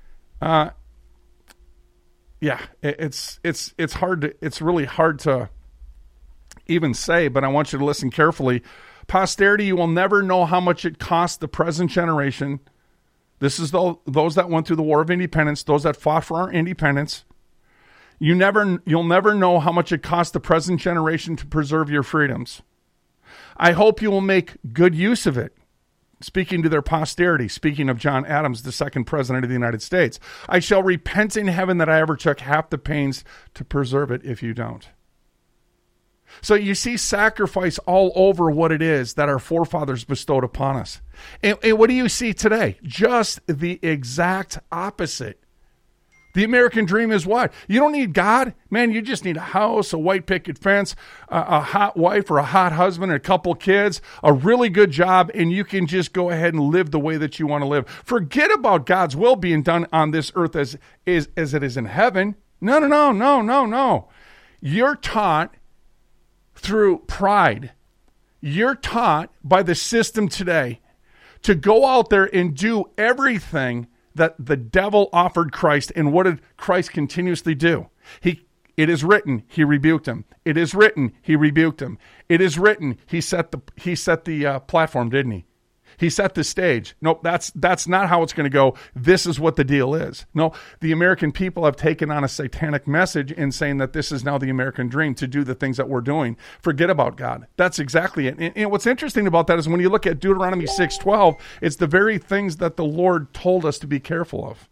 It's really hard to even say, but I want you to listen carefully. Posterity, you will never know how much it cost the present generation. This is those that went through the War of Independence, those that fought for our independence. You'll never know how much it cost the present generation to preserve your freedoms. I hope you will make good use of it. Speaking to their posterity, speaking of John Adams, the second president of the United States. I shall repent in heaven that I ever took half the pains to preserve it if you don't. So you see sacrifice all over what it is that our forefathers bestowed upon us. And what do you see today? Just the exact opposite. The American dream is what? You don't need God. Man, you just need a house, a white picket fence, a hot wife or a hot husband, and a couple kids, a really good job, and you can just go ahead and live the way that you want to live. Forget about God's will being done on this earth as it is in heaven. No. You're taught through pride. You're taught by the system today to go out there and do everything that the devil offered Christ. And what did Christ continuously do? It is written, he rebuked him. It is written, he rebuked him. It is written, he set the platform, didn't he? He set the stage. Nope, that's not how it's going to go. This is what the deal is. No, the American people have taken on a satanic message in saying that this is now the American dream, to do the things that we're doing. Forget about God. That's exactly it. And what's interesting about that is when you look at Deuteronomy 6:12, it's the very things that the Lord told us to be careful of.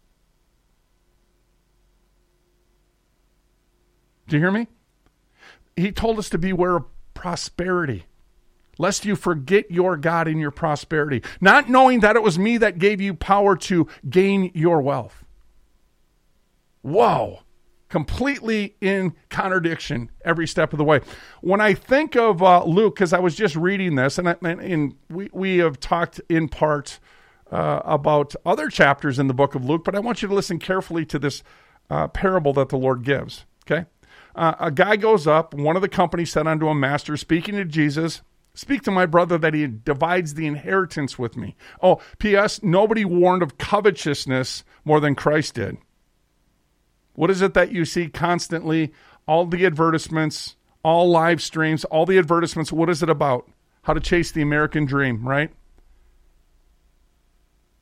Do you hear me? He told us to beware of prosperity, lest you forget your God in your prosperity, not knowing that it was me that gave you power to gain your wealth. Whoa. Completely in contradiction every step of the way. When I think of Luke, because I was just reading this, and we have talked in part about other chapters in the book of Luke, but I want you to listen carefully to this parable that the Lord gives, okay? A guy goes up, one of the company said unto him, Master, speaking to Jesus, speak to my brother that he divides the inheritance with me. Oh, P.S., nobody warned of covetousness more than Christ did. What is it that you see constantly? All the advertisements, all live streams, all the advertisements, what is it about? How to chase the American dream, right?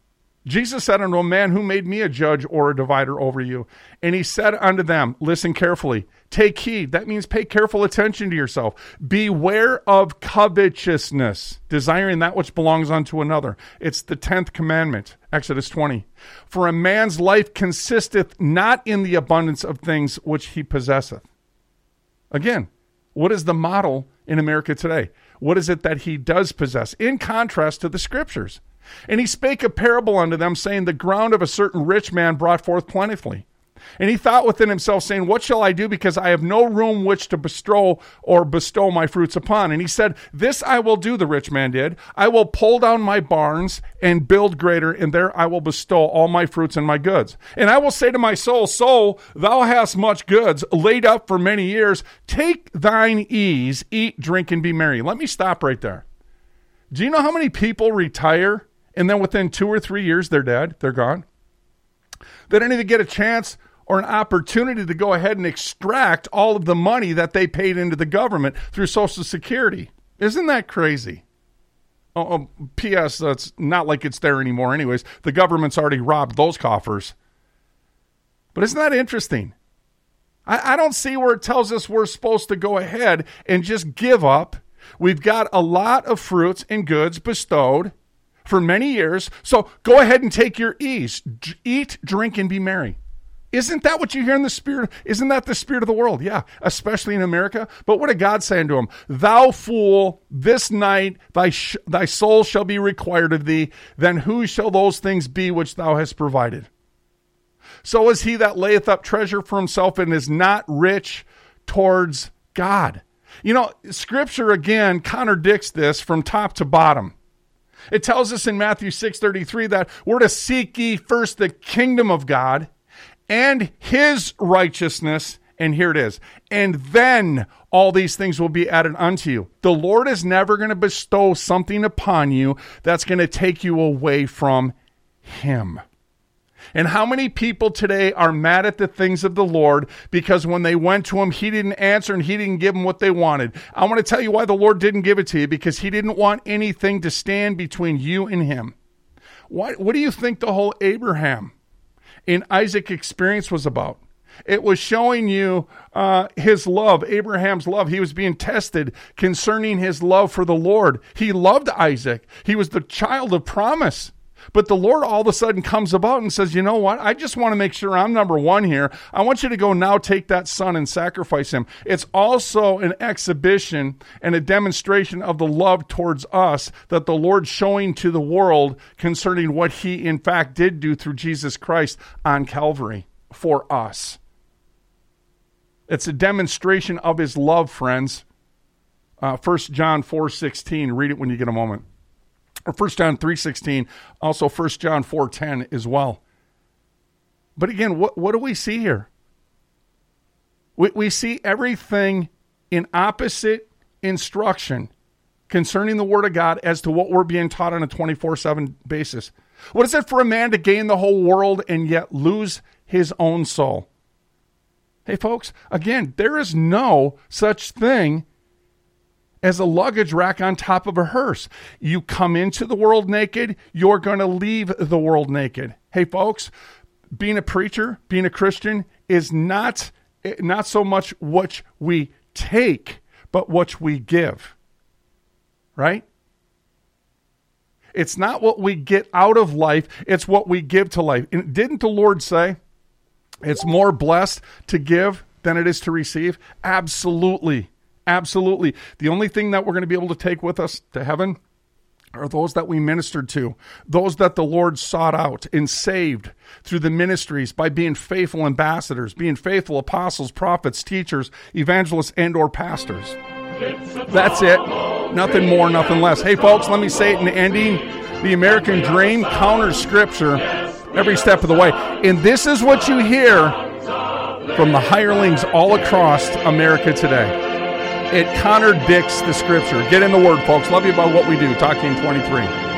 Jesus said unto a man, who made me a judge or a divider over you? And he said unto them, listen carefully, take heed. That means pay careful attention to yourself. Beware of covetousness, desiring that which belongs unto another. It's the 10th commandment, Exodus 20. For a man's life consisteth not in the abundance of things which he possesseth. Again, what is the model in America today? What is it that he does possess? In contrast to the scriptures. And he spake a parable unto them, saying, the ground of a certain rich man brought forth plentifully. And he thought within himself, saying, what shall I do, because I have no room which to bestow my fruits upon? And he said, this I will do, the rich man did. I will pull down my barns and build greater, and there I will bestow all my fruits and my goods. And I will say to my soul, soul, thou hast much goods laid up for many years. Take thine ease, eat, drink, and be merry. Let me stop right there. Do you know how many people retire and then within 2 or 3 years, they're dead, they're gone? They don't even get a chance or an opportunity to go ahead and extract all of the money that they paid into the government through Social Security. Isn't that crazy? P.S. That's not like it's there anymore anyways. The government's already robbed those coffers. But isn't that interesting? I don't see where it tells us we're supposed to go ahead and just give up. We've got a lot of fruits and goods bestowed for many years, so go ahead and take your ease. Eat, drink, and be merry. Isn't that what you hear in the spirit? Isn't that the spirit of the world? Yeah, especially in America. But what did God say unto him? Thou fool, this night thy soul shall be required of thee. Then whose shall those things be which thou hast provided? So is he that layeth up treasure for himself and is not rich towards God. You know, Scripture again contradicts this from top to bottom. It tells us in Matthew 6:33 that we're to seek ye first the kingdom of God and his righteousness, and here it is, and then all these things will be added unto you. The Lord is never going to bestow something upon you that's going to take you away from him. And how many people today are mad at the things of the Lord because when they went to him, he didn't answer and he didn't give them what they wanted? I want to tell you why the Lord didn't give it to you, because he didn't want anything to stand between you and him. What do you think the whole Abraham and Isaac experience was about? It was showing you his love, Abraham's love. He was being tested concerning his love for the Lord. He loved Isaac. He was the child of promise. But the Lord all of a sudden comes about and says, you know what? I just want to make sure I'm number one here. I want you to go now take that son and sacrifice him. It's also an exhibition and a demonstration of the love towards us that the Lord's showing to the world concerning what he in fact did do through Jesus Christ on Calvary for us. It's a demonstration of his love, friends. 1 John 4:16. Read it when you get a moment. Or 1 John 3:16, also 1 John 4:10 as well. But again, what do we see here? We see everything in opposite instruction concerning the Word of God as to what we're being taught on a 24/7 basis. What is it for a man to gain the whole world and yet lose his own soul? Hey, folks, again, there is no such thing as a luggage rack on top of a hearse. You come into the world naked, you're going to leave the world naked. Hey, folks, being a preacher, being a Christian is not so much what we take, but what we give. Right? It's not what we get out of life, it's what we give to life. And didn't the Lord say it's more blessed to give than it is to receive? Absolutely. Absolutely. The only thing that we're going to be able to take with us to heaven are those that we ministered to, those that the Lord sought out and saved through the ministries by being faithful ambassadors, being faithful apostles, prophets, teachers, evangelists, and or pastors. That's it. Nothing more, nothing less. Hey, folks, let me say it in ending. The American dream counters Scripture every step of the way. And this is what you hear from the hirelings all across America today. It contradicts the Scripture. Get in the Word, folks. Love you about what we do. Talk to you in 23.